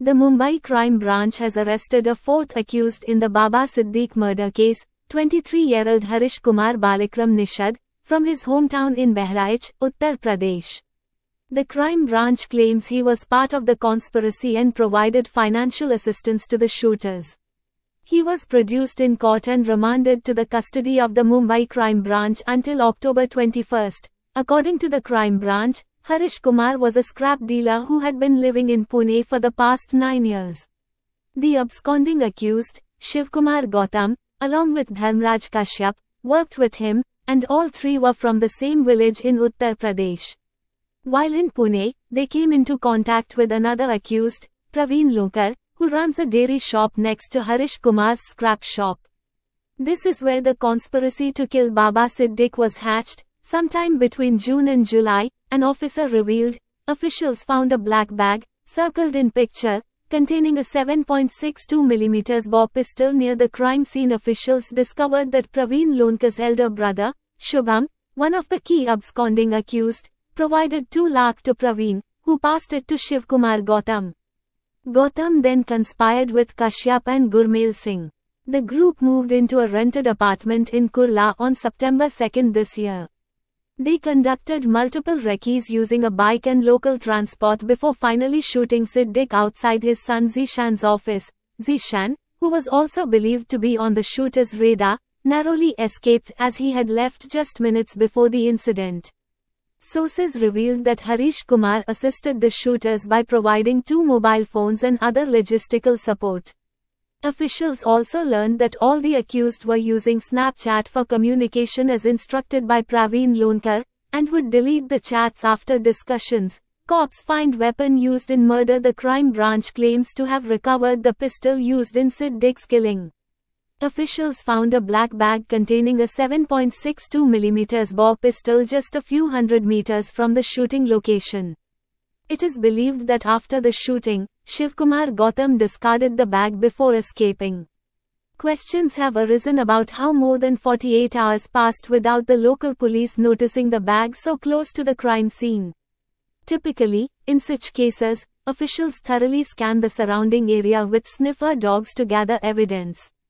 The Mumbai Crime Branch has arrested a fourth accused in the Baba Siddique murder case, 23-year-old Harish Kumar Balakram Nishad, from his hometown in Bahraich, Uttar Pradesh. The crime branch claims he was part of the conspiracy and provided financial assistance to the shooters. He was produced in court and remanded to the custody of the Mumbai Crime Branch until October 21. According to the crime branch, Harish Kumar was a scrap dealer who had been living in Pune for the past 9 years. The absconding accused, Shivkumar Gautam, along with Dharmraj Kashyap, worked with him, and all three were from the same village in Uttar Pradesh. While in Pune, they came into contact with another accused, Praveen Lunkar, who runs a dairy shop next to Harish Kumar's scrap shop. This is where the conspiracy to kill Baba Siddique was hatched. Sometime between June and July, an officer revealed, officials found a black bag, circled in picture, containing a 7.62mm bore pistol near the crime scene. Officials discovered that Praveen Lunkar's elder brother, Shubham, one of the key absconding accused, provided 2 lakh to Praveen, who passed it to Shivkumar Gautam. Gautam then conspired with Kashyap and Gurmail Singh. The group moved into a rented apartment in Kurla on September 2 this year. They conducted multiple recces using a bike and local transport before finally shooting Siddique outside his son Zishan's office. Zishan, who was also believed to be on the shooter's radar, narrowly escaped as he had left just minutes before the incident. Sources revealed that Harish Kumar assisted the shooters by providing 2 mobile phones and other logistical support. Officials also learned that all the accused were using Snapchat for communication as instructed by Praveen Lunkar, and would delete the chats after discussions. Cops find weapon used in murder. The crime branch claims to have recovered the pistol used in Siddique's killing. Officials found a black bag containing a 7.62mm bore pistol just a few hundred meters from the shooting location. It is believed that after the shooting, Shivkumar Gautam discarded the bag before escaping. Questions have arisen about how more than 48 hours passed without the local police noticing the bag so close to the crime scene. Typically, in such cases, officials thoroughly scan the surrounding area with sniffer dogs to gather evidence.